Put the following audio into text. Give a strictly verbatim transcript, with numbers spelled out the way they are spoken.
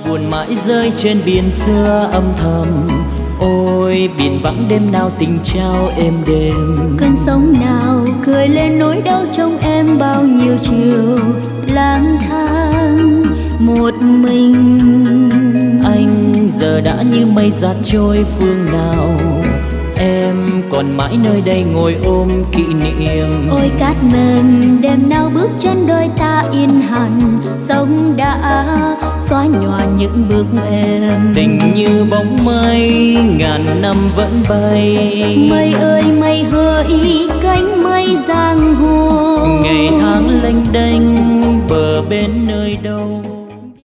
buồn mãi rơi trên biển xưa âm thầm. Ôi biển vắng đêm nào tình trao êm đềm. Cơn sóng nào cười lên nỗi đau trong em bao nhiêu chiều lang thang một mình. Anh giờ đã như mây giạt trôi phương nào, em còn mãi nơi đây ngồi ôm kỷ niệm. Ôi cát mềm đêm nào bước chân đôi ta yên hẳn, sông đã xóa nhòa những bước em. Tình như bóng mây ngàn năm vẫn bay. Mây ơi mây hỡi cánh mây giang hồ, ngày tháng lênh đênh bờ bên nơi đâu.